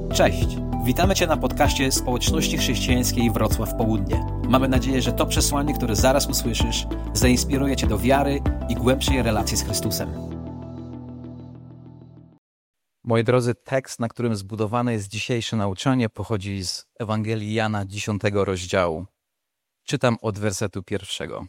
Cześć! Witamy Cię na podcaście Społeczności Chrześcijańskiej Wrocław Południe. Mamy nadzieję, że to przesłanie, które zaraz usłyszysz, zainspiruje Cię do wiary i głębszej relacji z Chrystusem. Moi drodzy, tekst, na którym zbudowane jest dzisiejsze nauczanie, pochodzi z Ewangelii Jana 10 rozdziału. Czytam od wersetu 1.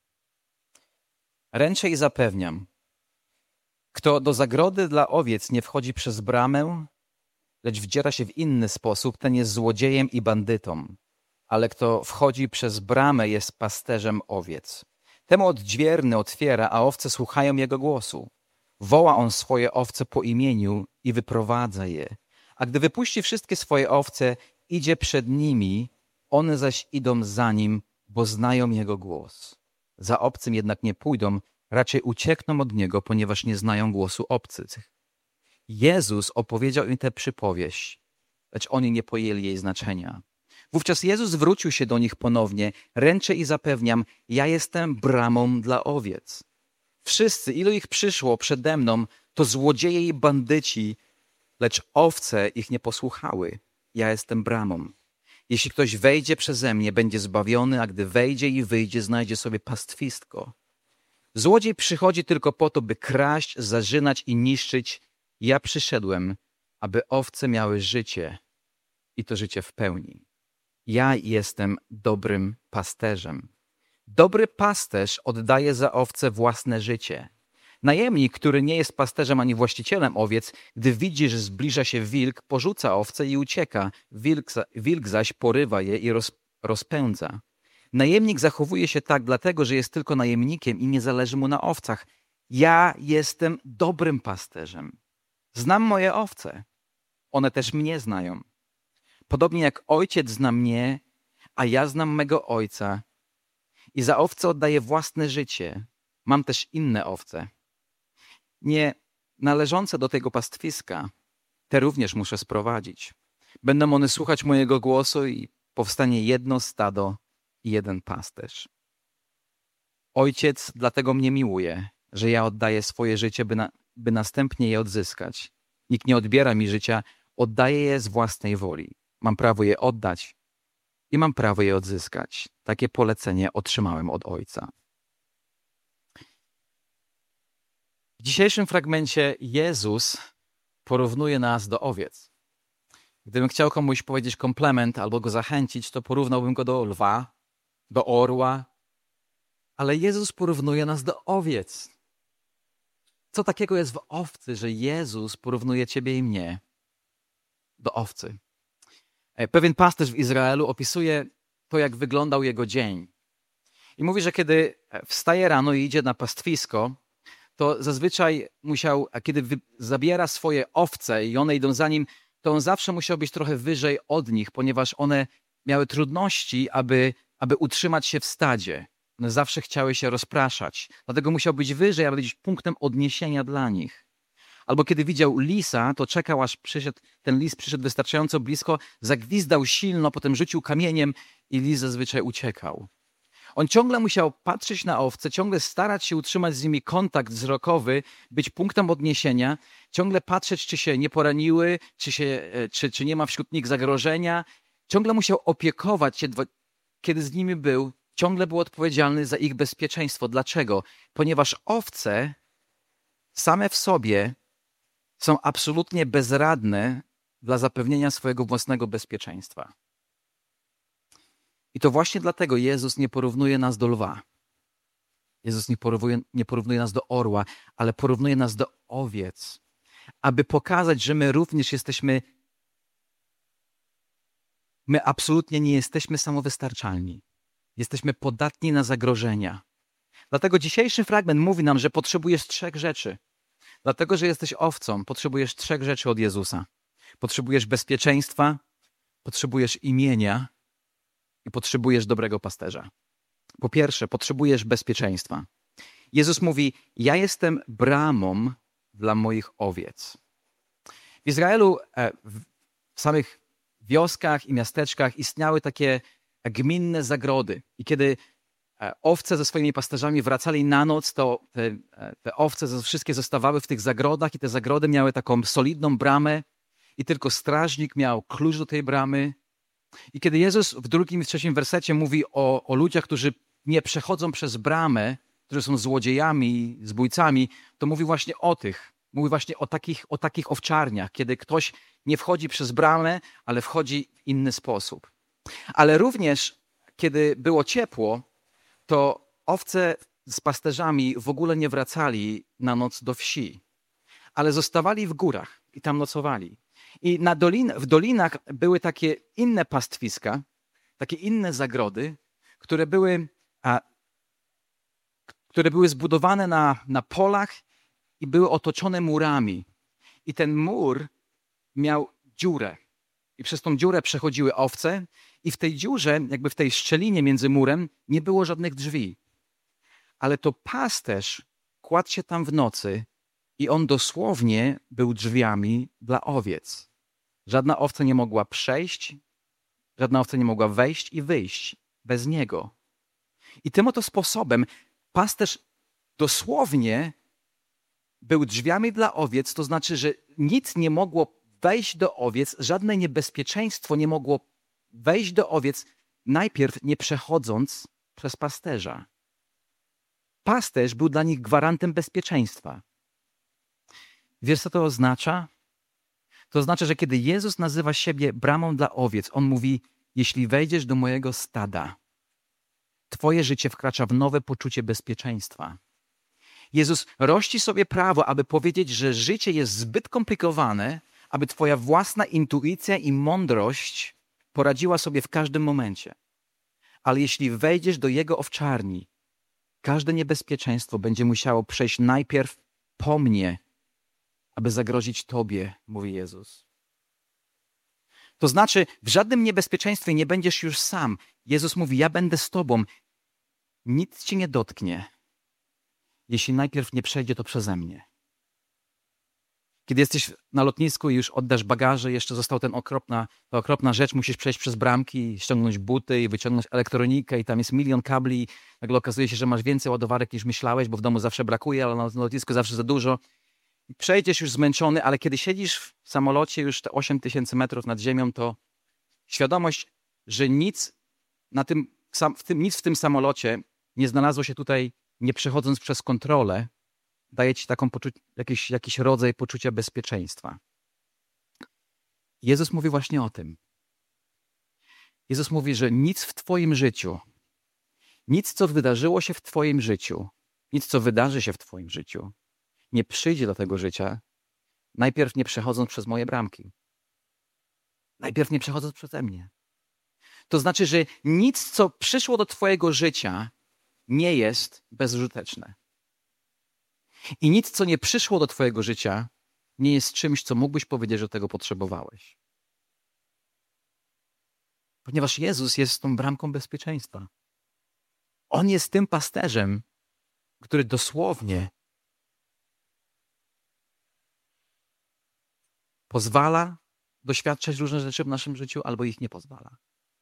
Ręczę i zapewniam, kto do zagrody dla owiec nie wchodzi przez bramę, lecz wdziera się w inny sposób, ten jest złodziejem i bandytą. Ale kto wchodzi przez bramę, jest pasterzem owiec. Temu odźwierny otwiera, a owce słuchają jego głosu. Woła on swoje owce po imieniu i wyprowadza je. A gdy wypuści wszystkie swoje owce, idzie przed nimi, one zaś idą za nim, bo znają jego głos. Za obcym jednak nie pójdą, raczej uciekną od niego, ponieważ nie znają głosu obcych. Jezus opowiedział im tę przypowieść, lecz oni nie pojęli jej znaczenia. Wówczas Jezus zwrócił się do nich ponownie. Ręczę i zapewniam, ja jestem bramą dla owiec. Wszyscy, ilu ich przyszło przede mną, to złodzieje i bandyci, lecz owce ich nie posłuchały. Ja jestem bramą. Jeśli ktoś wejdzie przeze mnie, będzie zbawiony, a gdy wejdzie i wyjdzie, znajdzie sobie pastwisko. Złodziej przychodzi tylko po to, by kraść, zarzynać i niszczyć. Ja przyszedłem, aby owce miały życie i to życie w pełni. Ja jestem dobrym pasterzem. Dobry pasterz oddaje za owce własne życie. Najemnik, który nie jest pasterzem ani właścicielem owiec, gdy widzi, że zbliża się wilk, porzuca owce i ucieka. Wilk zaś porywa je i rozpędza. Najemnik zachowuje się tak dlatego, że jest tylko najemnikiem i nie zależy mu na owcach. Ja jestem dobrym pasterzem. Znam moje owce. One też mnie znają. Podobnie jak ojciec zna mnie, a ja znam mego ojca. I za owce oddaję własne życie. Mam też inne owce. Nie należące do tego pastwiska, te również muszę sprowadzić. Będą one słuchać mojego głosu i powstanie jedno stado i jeden pasterz. Ojciec dlatego mnie miłuje, że ja oddaję swoje życie, by następnie je odzyskać. Nikt nie odbiera mi życia, oddaję je z własnej woli. Mam prawo je oddać i mam prawo je odzyskać. Takie polecenie otrzymałem od Ojca. W dzisiejszym fragmencie Jezus porównuje nas do owiec. Gdybym chciał komuś powiedzieć komplement albo go zachęcić, to porównałbym go do lwa, do orła, ale Jezus porównuje nas do owiec. Co takiego jest w owcy, że Jezus porównuje ciebie i mnie do owcy? Pewien pasterz w Izraelu opisuje to, jak wyglądał jego dzień. I mówi, że kiedy wstaje rano i idzie na pastwisko, to zazwyczaj kiedy zabiera swoje owce i one idą za nim, to on zawsze musiał być trochę wyżej od nich, ponieważ one miały trudności, aby utrzymać się w stadzie. One zawsze chciały się rozpraszać. Dlatego musiał być wyżej, aby być punktem odniesienia dla nich. Albo kiedy widział lisa, to czekał, aż ten lis przyszedł wystarczająco blisko, zagwizdał silno, potem rzucił kamieniem i lis zazwyczaj uciekał. On ciągle musiał patrzeć na owce, ciągle starać się utrzymać z nimi kontakt wzrokowy, być punktem odniesienia, ciągle patrzeć, czy się nie poraniły, czy nie ma wśród nich zagrożenia. Ciągle musiał opiekować się, kiedy z nimi był, ciągle był odpowiedzialny za ich bezpieczeństwo. Dlaczego? Ponieważ owce same w sobie są absolutnie bezradne dla zapewnienia swojego własnego bezpieczeństwa. I to właśnie dlatego Jezus nie porównuje nas do lwa. Jezus nie porównuje nas do orła, ale porównuje nas do owiec, aby pokazać, że my również my absolutnie nie jesteśmy samowystarczalni. Jesteśmy podatni na zagrożenia. Dlatego dzisiejszy fragment mówi nam, że potrzebujesz 3 rzeczy. Dlatego, że jesteś owcą, potrzebujesz 3 rzeczy od Jezusa. Potrzebujesz bezpieczeństwa, potrzebujesz imienia i potrzebujesz dobrego pasterza. Po pierwsze, potrzebujesz bezpieczeństwa. Jezus mówi, ja jestem bramą dla moich owiec. W Izraelu, w samych wioskach i miasteczkach istniały takie gminne zagrody. I kiedy owce ze swoimi pasterzami wracali na noc, to te owce wszystkie zostawały w tych zagrodach i te zagrody miały taką solidną bramę i tylko strażnik miał klucz do tej bramy. I kiedy Jezus w 2. i 3. wersecie mówi o ludziach, którzy nie przechodzą przez bramę, którzy są złodziejami, zbójcami, to mówi właśnie o tych. Mówi właśnie o takich owczarniach, kiedy ktoś nie wchodzi przez bramę, ale wchodzi w inny sposób. Ale również, kiedy było ciepło, to owce z pasterzami w ogóle nie wracali na noc do wsi, ale zostawali w górach i tam nocowali. I w dolinach były takie inne pastwiska, takie inne zagrody, które były zbudowane na polach i były otoczone murami. I ten mur miał dziurę. I przez tą dziurę przechodziły owce i w tej dziurze, jakby w tej szczelinie między murem, nie było żadnych drzwi. Ale to pasterz kładł się tam w nocy i on dosłownie był drzwiami dla owiec. Żadna owca nie mogła przejść, żadna owca nie mogła wejść i wyjść bez niego. I tym oto sposobem pasterz dosłownie był drzwiami dla owiec, to znaczy, że nic nie mogło wejść do owiec, żadne niebezpieczeństwo nie mogło wejść do owiec, najpierw nie przechodząc przez pasterza. Pasterz był dla nich gwarantem bezpieczeństwa. Wiesz, co to oznacza? To oznacza, że kiedy Jezus nazywa siebie bramą dla owiec, On mówi, jeśli wejdziesz do mojego stada, twoje życie wkracza w nowe poczucie bezpieczeństwa. Jezus rości sobie prawo, aby powiedzieć, że życie jest zbyt komplikowane, aby twoja własna intuicja i mądrość poradziła sobie w każdym momencie. Ale jeśli wejdziesz do Jego owczarni, każde niebezpieczeństwo będzie musiało przejść najpierw po mnie, aby zagrozić tobie, mówi Jezus. To znaczy, w żadnym niebezpieczeństwie nie będziesz już sam. Jezus mówi, ja będę z tobą. Nic ci nie dotknie, jeśli najpierw nie przejdzie to przeze mnie. Kiedy jesteś na lotnisku i już oddasz bagaże, jeszcze została ta okropna rzecz, musisz przejść przez bramki, ściągnąć buty i wyciągnąć elektronikę i tam jest milion kabli. Nagle okazuje się, że masz więcej ładowarek niż myślałeś, bo w domu zawsze brakuje, ale na lotnisku zawsze za dużo. I przejdziesz już zmęczony, ale kiedy siedzisz w samolocie już te 8000 metrów nad ziemią, to świadomość, że nic w tym samolocie nie znalazło się tutaj, nie przechodząc przez kontrolę, daje ci taką jakiś rodzaj poczucia bezpieczeństwa. Jezus mówi właśnie o tym. Jezus mówi, że nic w twoim życiu, nic, co wydarzyło się w twoim życiu, nic, co wydarzy się w twoim życiu, nie przyjdzie do tego życia, najpierw nie przechodząc przez moje bramki. Najpierw nie przechodząc przeze mnie. To znaczy, że nic, co przyszło do twojego życia, nie jest bezużyteczne. I nic, co nie przyszło do twojego życia, nie jest czymś, co mógłbyś powiedzieć, że tego potrzebowałeś. Ponieważ Jezus jest tą bramką bezpieczeństwa. On jest tym pasterzem, który dosłownie pozwala doświadczać różne rzeczy w naszym życiu, albo ich nie pozwala.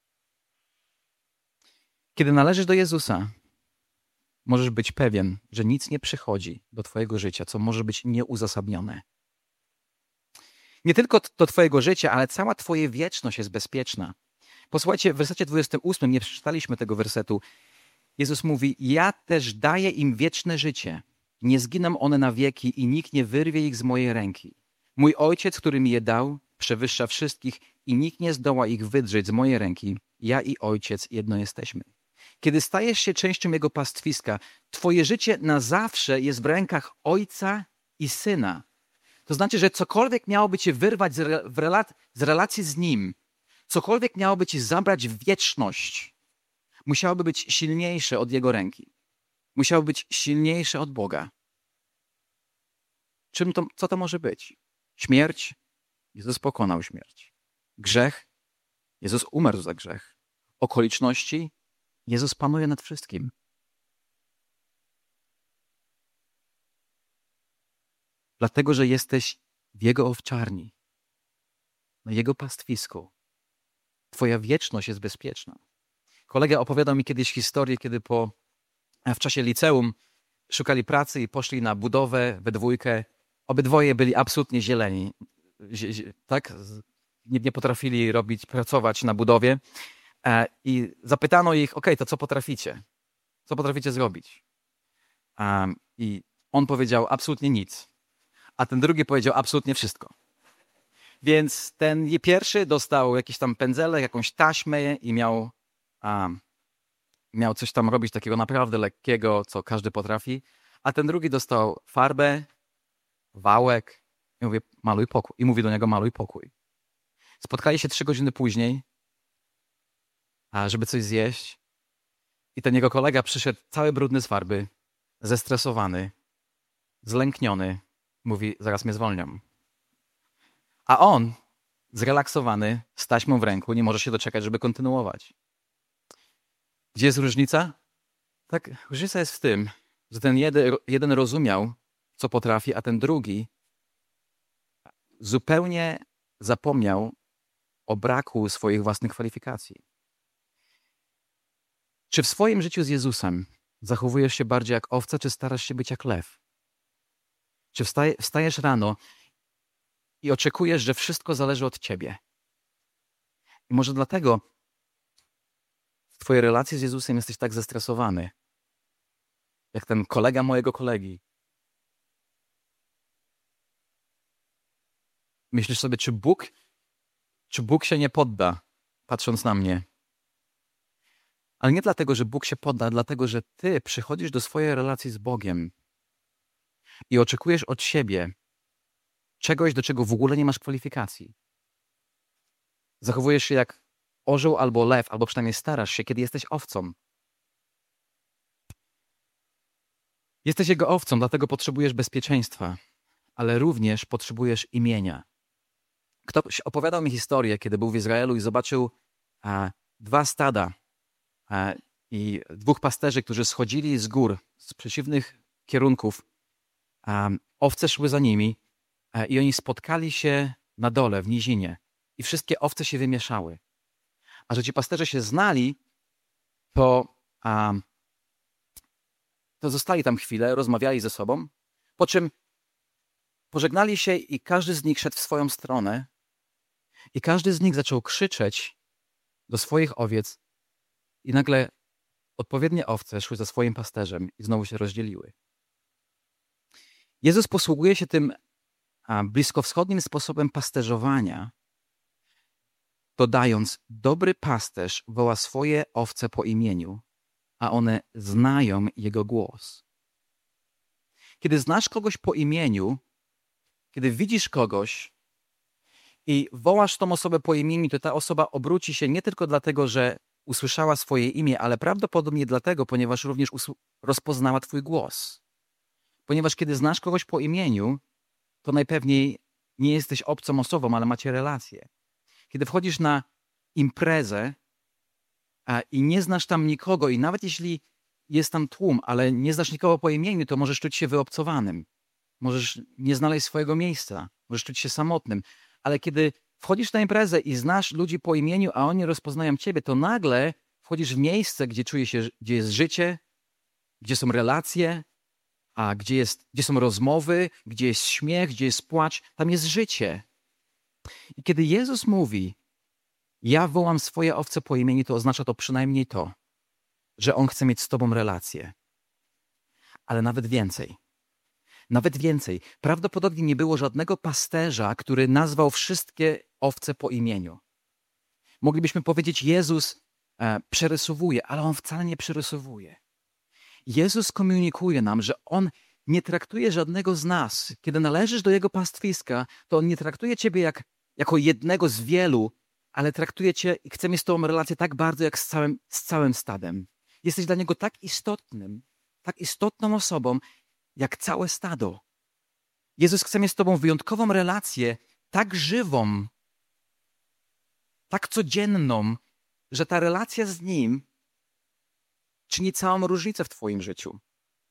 Kiedy należysz do Jezusa, możesz być pewien, że nic nie przychodzi do twojego życia, co może być nieuzasadnione. Nie tylko do twojego życia, ale cała twoja wieczność jest bezpieczna. Posłuchajcie, w wersecie 28, nie przeczytaliśmy tego wersetu, Jezus mówi, ja też daję im wieczne życie. Nie zginą one na wieki i nikt nie wyrwie ich z mojej ręki. Mój Ojciec, który mi je dał, przewyższa wszystkich i nikt nie zdoła ich wydrzeć z mojej ręki. Ja i Ojciec jedno jesteśmy. Kiedy stajesz się częścią Jego pastwiska, twoje życie na zawsze jest w rękach Ojca i Syna. To znaczy, że cokolwiek miałoby cię wyrwać z relacji z Nim, cokolwiek miałoby ci zabrać wieczność, musiałoby być silniejsze od Jego ręki. Musiało być silniejsze od Boga. Co to może być? Śmierć? Jezus pokonał śmierć. Grzech? Jezus umarł za grzech. Okoliczności? Jezus panuje nad wszystkim. Dlatego, że jesteś w Jego owczarni, na Jego pastwisku. Twoja wieczność jest bezpieczna. Kolega opowiadał mi kiedyś historię, kiedy w czasie liceum szukali pracy i poszli na budowę we dwójkę. Obydwoje byli absolutnie zieleni. tak, nie potrafili pracować na budowie. I zapytano ich, okej, to co potraficie? Co potraficie zrobić? I on powiedział absolutnie nic, a ten drugi powiedział absolutnie wszystko. Więc ten pierwszy dostał jakiś tam pędzelek, jakąś taśmę i miał coś tam robić takiego naprawdę lekkiego, co każdy potrafi, a ten drugi dostał farbę, wałek i mówi, maluj pokój. I mówi do niego, maluj pokój. Spotkali się 3 godziny później, żeby coś zjeść i ten jego kolega przyszedł cały brudny z farby, zestresowany, zlękniony. Mówi, zaraz mnie zwolnią. A on, zrelaksowany, z taśmą w ręku, nie może się doczekać, żeby kontynuować. Gdzie jest różnica? Tak, różnica jest w tym, że ten jeden rozumiał, co potrafi, a ten drugi zupełnie zapomniał o braku swoich własnych kwalifikacji. Czy w swoim życiu z Jezusem zachowujesz się bardziej jak owca, czy starasz się być jak lew? Czy wstajesz rano i oczekujesz, że wszystko zależy od ciebie? I może dlatego w twojej relacji z Jezusem jesteś tak zestresowany, jak ten kolega mojego kolegi. Myślisz sobie, czy Bóg się nie podda, patrząc na mnie? Ale nie dlatego, że Bóg się podda, dlatego, że ty przychodzisz do swojej relacji z Bogiem i oczekujesz od siebie czegoś, do czego w ogóle nie masz kwalifikacji. Zachowujesz się jak orzeł albo lew, albo przynajmniej starasz się, kiedy jesteś owcą. Jesteś jego owcą, dlatego potrzebujesz bezpieczeństwa, ale również potrzebujesz imienia. Ktoś opowiadał mi historię, kiedy był w Izraelu i zobaczył 2 stada i 2 pasterzy, którzy schodzili z gór, z przeciwnych kierunków. Owce szły za nimi i oni spotkali się na dole, w nizinie. I wszystkie owce się wymieszały. A że ci pasterze się znali, to zostali tam chwilę, rozmawiali ze sobą, po czym pożegnali się i każdy z nich szedł w swoją stronę i każdy z nich zaczął krzyczeć do swoich owiec i nagle odpowiednie owce szły za swoim pasterzem i znowu się rozdzieliły. Jezus posługuje się tym bliskowschodnim sposobem pasterzowania, dodając, dobry pasterz woła swoje owce po imieniu, a one znają jego głos. Kiedy znasz kogoś po imieniu, kiedy widzisz kogoś i wołasz tą osobę po imieniu, to ta osoba obróci się nie tylko dlatego, że usłyszała swoje imię, ale prawdopodobnie dlatego, ponieważ również rozpoznała twój głos. Ponieważ kiedy znasz kogoś po imieniu, to najpewniej nie jesteś obcą osobą, ale macie relację. Kiedy wchodzisz na imprezę i nie znasz tam nikogo i nawet jeśli jest tam tłum, ale nie znasz nikogo po imieniu, to możesz czuć się wyobcowanym. Możesz nie znaleźć swojego miejsca. Możesz czuć się samotnym. Ale kiedy wchodzisz na imprezę i znasz ludzi po imieniu, a oni rozpoznają ciebie, to nagle wchodzisz w miejsce, gdzie jest życie, gdzie są relacje, gdzie są rozmowy, gdzie jest śmiech, gdzie jest płacz. Tam jest życie. I kiedy Jezus mówi, ja wołam swoje owce po imieniu, to oznacza to przynajmniej to, że On chce mieć z tobą relację. Ale nawet więcej. Nawet więcej. Prawdopodobnie nie było żadnego pasterza, który nazwał wszystkie owce po imieniu. Moglibyśmy powiedzieć, Jezus przerysowuje, ale On wcale nie przerysowuje. Jezus komunikuje nam, że On nie traktuje żadnego z nas. Kiedy należysz do Jego pastwiska, to On nie traktuje ciebie jako jednego z wielu, ale traktuje cię i chce mieć z tobą relację tak bardzo, jak z całym stadem. Jesteś dla Niego tak istotną osobą, jak całe stado. Jezus chce mieć z tobą wyjątkową relację, tak żywą, tak codzienną, że ta relacja z Nim czyni całą różnicę w twoim życiu.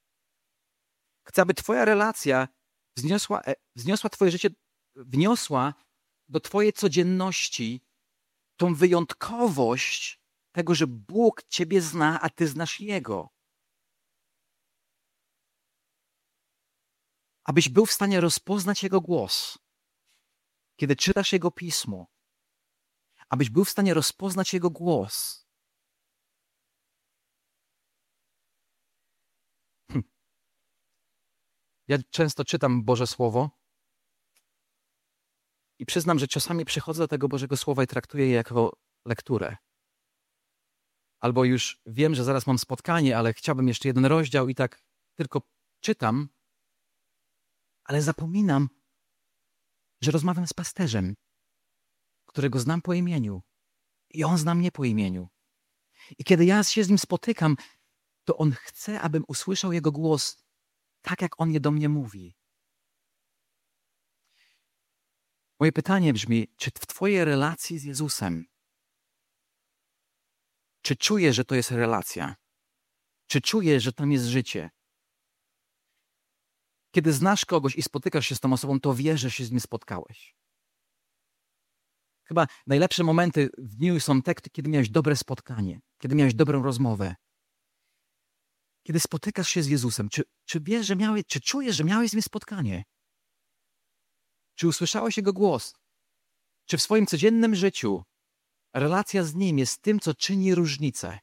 Chcę, aby twoja relacja wzniosła twoje życie, wniosła do twojej codzienności tą wyjątkowość tego, że Bóg ciebie zna, a ty znasz Jego. Abyś był w stanie rozpoznać Jego głos. kiedy czytasz Jego Pismo, abyś był w stanie rozpoznać Jego głos. Ja często czytam Boże Słowo i przyznam, że czasami przychodzę do tego Bożego Słowa i traktuję je jako lekturę. Albo już wiem, że zaraz mam spotkanie, ale chciałbym jeszcze jeden rozdział i tak tylko czytam, ale zapominam, że rozmawiam z pasterzem, którego znam po imieniu i on zna mnie po imieniu. I kiedy ja się z nim spotykam, to on chce, abym usłyszał jego głos tak, jak on je do mnie mówi. Moje pytanie brzmi, czy w twojej relacji z Jezusem, czy czujesz, że to jest relacja? Czy czujesz, że tam jest życie? Kiedy znasz kogoś i spotykasz się z tą osobą, to wiesz, że się z nim spotkałeś. Chyba najlepsze momenty w dniu są te, kiedy miałeś dobre spotkanie, kiedy miałeś dobrą rozmowę. Kiedy spotykasz się z Jezusem, czy wiesz, czy czujesz, że miałeś z nim spotkanie? Czy usłyszałeś Jego głos? Czy w swoim codziennym życiu relacja z Nim jest tym, co czyni różnicę?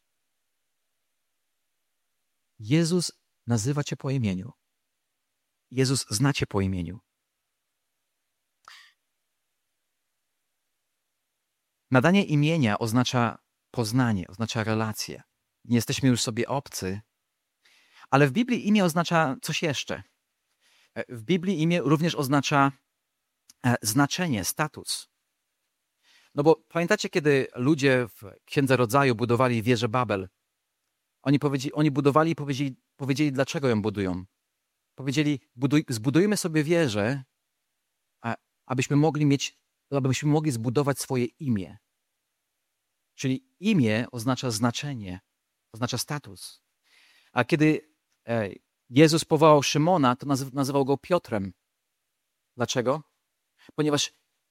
Jezus nazywa cię po imieniu. Jezus zna cię po imieniu. Nadanie imienia oznacza poznanie, oznacza relację. Nie jesteśmy już sobie obcy, ale w Biblii imię oznacza coś jeszcze. W Biblii imię również oznacza znaczenie, status. No bo pamiętacie, kiedy ludzie w Księdze Rodzaju budowali wieżę Babel? Oni budowali i powiedzieli, dlaczego ją budują. Powiedzieli, zbudujmy sobie wieżę, abyśmy mogli zbudować swoje imię. Czyli imię oznacza znaczenie, oznacza status. A kiedy Jezus powołał Szymona, to nazywał go Piotrem. Dlaczego? Ponieważ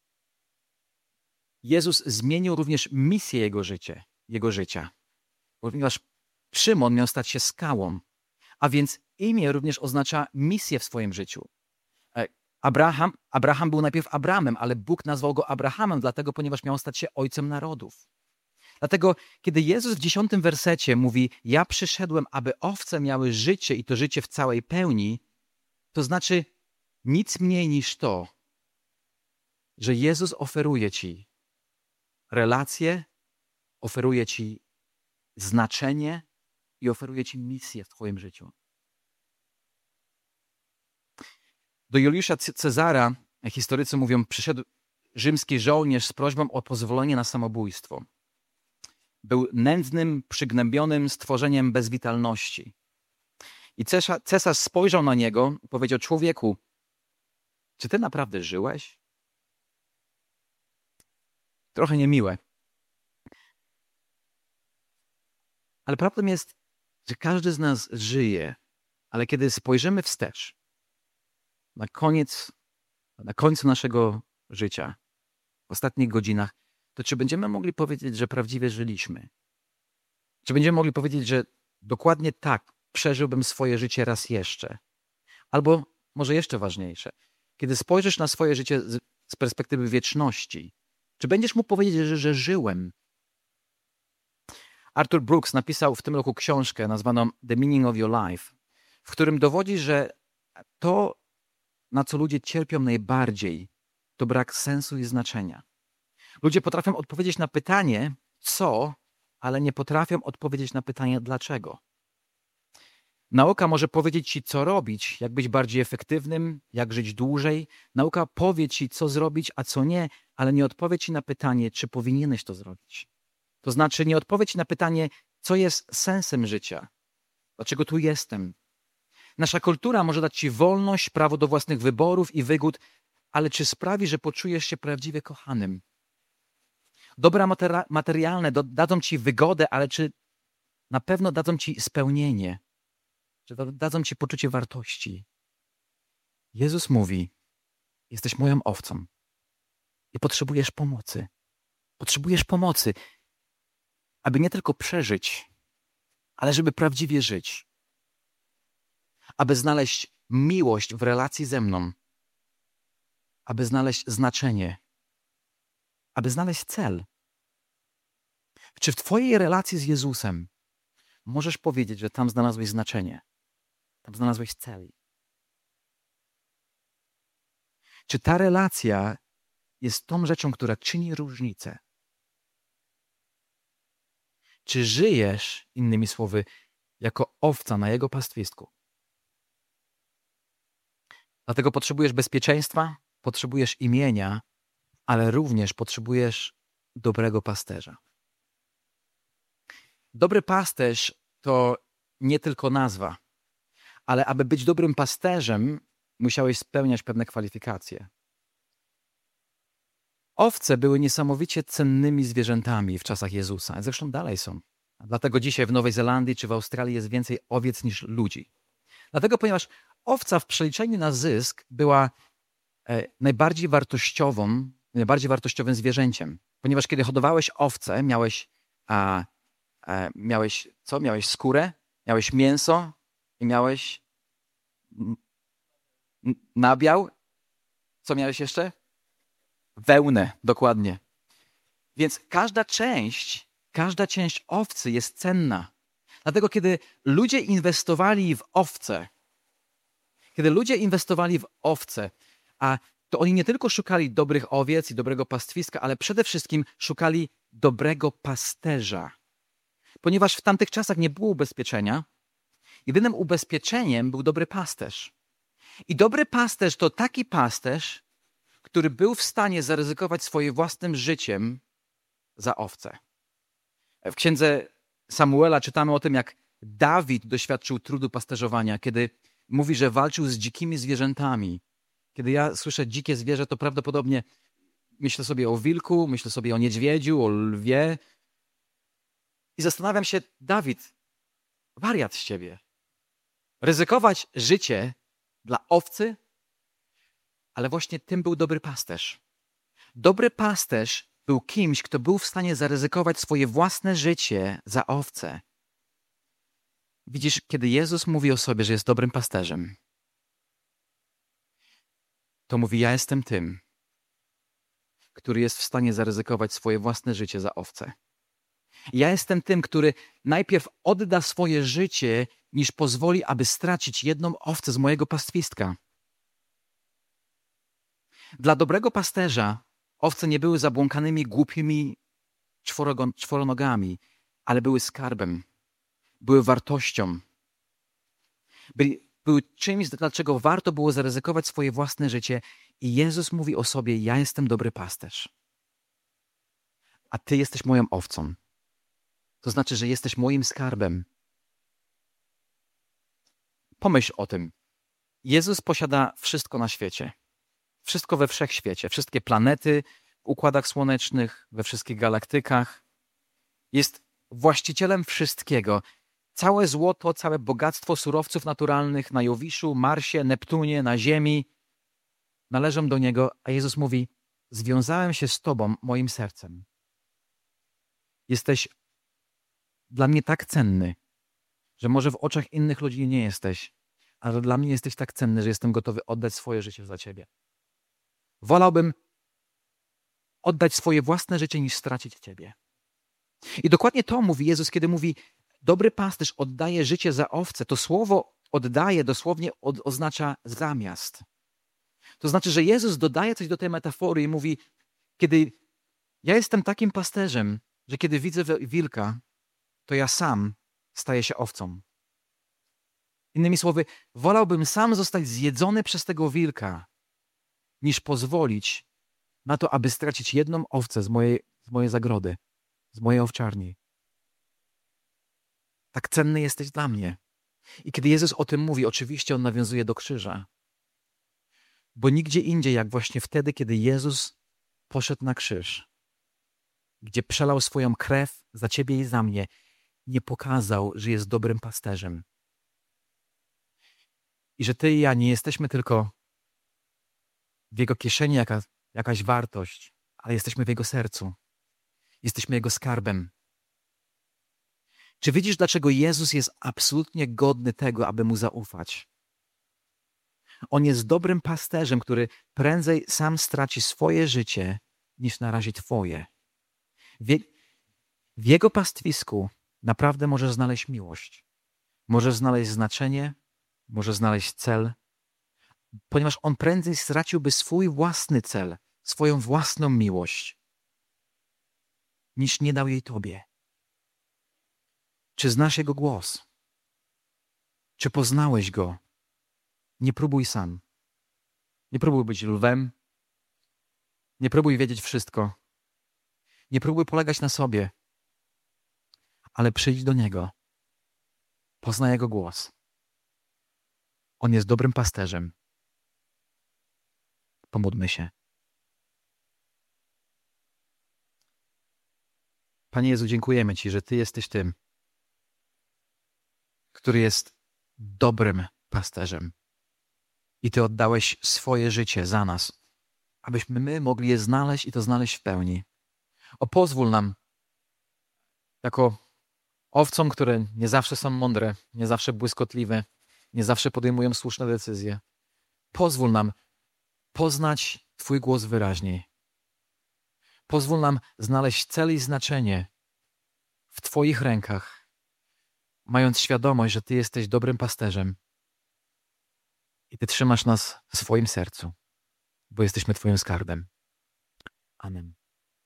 Jezus zmienił również misję jego życia. Ponieważ Szymon miał stać się skałą, a więc imię również oznacza misję w swoim życiu. Abraham był najpierw Abramem, ale Bóg nazwał go Abrahamem, ponieważ miał stać się ojcem narodów. Dlatego, kiedy Jezus w 10 wersecie mówi, ja przyszedłem, aby owce miały życie i to życie w całej pełni, to znaczy nic mniej niż to, że Jezus oferuje ci relacje, oferuje ci znaczenie i oferuje ci misję w twoim życiu. Do Juliusza Cezara, historycy mówią, przyszedł rzymski żołnierz z prośbą o pozwolenie na samobójstwo. Był nędznym, przygnębionym stworzeniem bez witalności. I cesarz spojrzał na niego i powiedział, człowieku, czy ty naprawdę żyłeś? Trochę niemiłe. Ale prawdą jest, że każdy z nas żyje, ale kiedy spojrzymy wstecz, na końcu naszego życia, w ostatnich godzinach, to czy będziemy mogli powiedzieć, że prawdziwie żyliśmy? Czy będziemy mogli powiedzieć, że dokładnie tak przeżyłbym swoje życie raz jeszcze? Albo może jeszcze ważniejsze, kiedy spojrzysz na swoje życie z perspektywy wieczności, czy będziesz mógł powiedzieć, że żyłem? Arthur Brooks napisał w tym roku książkę nazwaną The Meaning of Your Life, w którym dowodzi, że to, na co ludzie cierpią najbardziej, to brak sensu i znaczenia. Ludzie potrafią odpowiedzieć na pytanie, co, ale nie potrafią odpowiedzieć na pytanie, dlaczego. Nauka może powiedzieć ci, co robić, jak być bardziej efektywnym, jak żyć dłużej. Nauka powie ci, co zrobić, a co nie, ale nie odpowie ci na pytanie, czy powinieneś to zrobić. To znaczy nie odpowie ci na pytanie, co jest sensem życia, dlaczego tu jestem. Nasza kultura może dać ci wolność, prawo do własnych wyborów i wygód, ale czy sprawi, że poczujesz się prawdziwie kochanym? Dobra materialne dadzą ci wygodę, ale czy na pewno dadzą ci spełnienie? Czy dadzą ci poczucie wartości? Jezus mówi, jesteś moją owcą i potrzebujesz pomocy. Potrzebujesz pomocy, aby nie tylko przeżyć, ale żeby prawdziwie żyć. Aby znaleźć miłość w relacji ze mną. Aby znaleźć znaczenie aby znaleźć cel. Czy w twojej relacji z Jezusem możesz powiedzieć, że tam znalazłeś znaczenie, tam znalazłeś cel? Czy ta relacja jest tą rzeczą, która czyni różnicę? Czy żyjesz, innymi słowy, jako owca na Jego pastwisku? Dlatego potrzebujesz bezpieczeństwa, potrzebujesz imienia, ale również potrzebujesz dobrego pasterza. Dobry pasterz to nie tylko nazwa, ale aby być dobrym pasterzem, musiałeś spełniać pewne kwalifikacje. Owce były niesamowicie cennymi zwierzętami w czasach Jezusa, zresztą dalej są. Dlatego dzisiaj w Nowej Zelandii czy w Australii jest więcej owiec niż ludzi. Dlatego, ponieważ owca w przeliczeniu na zysk była najbardziej wartościowym zwierzęciem. Ponieważ kiedy hodowałeś owce, miałeś co? Miałeś skórę, miałeś mięso i miałeś nabiał. Co miałeś jeszcze? Wełnę, dokładnie. Więc każda część owcy jest cenna. Dlatego kiedy ludzie inwestowali w owce, to oni nie tylko szukali dobrych owiec i dobrego pastwiska, ale przede wszystkim szukali dobrego pasterza. Ponieważ w tamtych czasach nie było ubezpieczenia, jedynym ubezpieczeniem był dobry pasterz. I dobry pasterz to taki pasterz, który był w stanie zaryzykować swoim własnym życiem za owce. W księdze Samuela czytamy o tym, jak Dawid doświadczył trudu pasterzowania, kiedy mówi, że walczył z dzikimi zwierzętami. Kiedy ja słyszę dzikie zwierzę, to prawdopodobnie myślę sobie o wilku, myślę sobie o niedźwiedziu, o lwie. I zastanawiam się, Dawid, wariat z ciebie. Ryzykować życie dla owcy? Ale właśnie tym był dobry pasterz. Dobry pasterz był kimś, kto był w stanie zaryzykować swoje własne życie za owce. Widzisz, kiedy Jezus mówi o sobie, że jest dobrym pasterzem, to mówi, ja jestem tym, który jest w stanie zaryzykować swoje własne życie za owce. Ja jestem tym, który najpierw odda swoje życie, niż pozwoli, aby stracić jedną owcę z mojego pastwiska. Dla dobrego pasterza owce nie były zabłąkanymi, głupimi czworonogami, ale były skarbem, były wartością. Były czymś, dlaczego warto było zaryzykować swoje własne życie. I Jezus mówi o sobie, ja jestem dobry pasterz. A ty jesteś moją owcą. To znaczy, że jesteś moim skarbem. Pomyśl o tym. Jezus posiada wszystko na świecie. Wszystko we wszechświecie. Wszystkie planety w układach słonecznych, we wszystkich galaktykach. Jest właścicielem wszystkiego. Całe złoto, całe bogactwo surowców naturalnych na Jowiszu, Marsie, Neptunie, na Ziemi należą do Niego, a Jezus mówi, związałem się z Tobą moim sercem. Jesteś dla mnie tak cenny, że może w oczach innych ludzi nie jesteś, ale dla mnie jesteś tak cenny, że jestem gotowy oddać swoje życie za Ciebie. Wolałbym oddać swoje własne życie, niż stracić Ciebie. I dokładnie to mówi Jezus, kiedy mówi, dobry pasterz oddaje życie za owce. To słowo oddaje dosłownie oznacza zamiast. To znaczy, że Jezus dodaje coś do tej metafory i mówi, kiedy ja jestem takim pasterzem, że kiedy widzę wilka, to ja sam staję się owcą. Innymi słowy, wolałbym sam zostać zjedzony przez tego wilka, niż pozwolić na to, aby stracić jedną owcę z mojej zagrody, z mojej owczarni. Tak cenny jesteś dla mnie. I kiedy Jezus o tym mówi, oczywiście On nawiązuje do krzyża. Bo nigdzie indziej, jak właśnie wtedy, kiedy Jezus poszedł na krzyż, gdzie przelał swoją krew za ciebie i za mnie, nie pokazał, że jest dobrym pasterzem. I że ty i ja nie jesteśmy tylko w Jego kieszeni jakaś wartość, ale jesteśmy w Jego sercu. Jesteśmy Jego skarbem. Czy widzisz, dlaczego Jezus jest absolutnie godny tego, aby Mu zaufać? On jest dobrym pasterzem, który prędzej sam straci swoje życie, niż na razie twoje. W Jego pastwisku naprawdę możesz znaleźć miłość. Możesz znaleźć znaczenie, możesz znaleźć cel, ponieważ On prędzej straciłby swój własny cel, swoją własną miłość, niż nie dał jej tobie. Czy znasz Jego głos? Czy poznałeś Go? Nie próbuj sam. Nie próbuj być lwem. Nie próbuj wiedzieć wszystko. Nie próbuj polegać na sobie. Ale przyjdź do Niego. Poznaj Jego głos. On jest dobrym pasterzem. Pomódlmy się. Panie Jezu, dziękujemy Ci, że Ty jesteś tym, który jest dobrym pasterzem. I Ty oddałeś swoje życie za nas, abyśmy my mogli je znaleźć i to znaleźć w pełni. Pozwól nam, jako owcom, które nie zawsze są mądre, nie zawsze błyskotliwe, nie zawsze podejmują słuszne decyzje, pozwól nam poznać Twój głos wyraźniej. Pozwól nam znaleźć cel i znaczenie w Twoich rękach, mając świadomość, że Ty jesteś dobrym pasterzem i Ty trzymasz nas w swoim sercu, bo jesteśmy Twoim skarbem. Amen.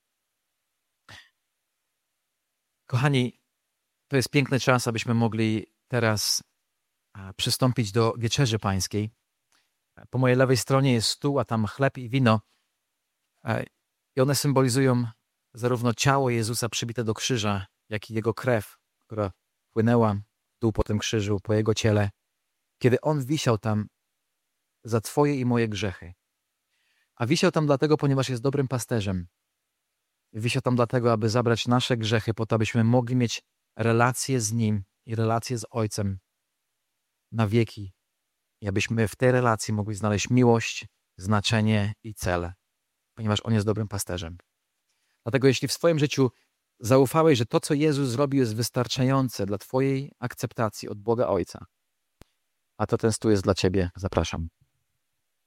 Kochani, to jest piękny czas, abyśmy mogli teraz przystąpić do wieczerzy pańskiej. Po mojej lewej stronie jest stół, a tam chleb i wino. I one symbolizują zarówno ciało Jezusa przybite do krzyża, jak i Jego krew, która płynęła w dół po tym krzyżu, po Jego ciele, kiedy On wisiał tam za Twoje i moje grzechy. A wisiał tam dlatego, ponieważ jest dobrym pasterzem. Wisiał tam dlatego, aby zabrać nasze grzechy, po to, abyśmy mogli mieć relację z Nim i relację z Ojcem na wieki. I abyśmy w tej relacji mogli znaleźć miłość, znaczenie i cel, ponieważ On jest dobrym pasterzem. Dlatego jeśli w swoim życiu zaufałeś, że to, co Jezus zrobił, jest wystarczające dla Twojej akceptacji od Boga Ojca, a to ten stół jest dla Ciebie, zapraszam.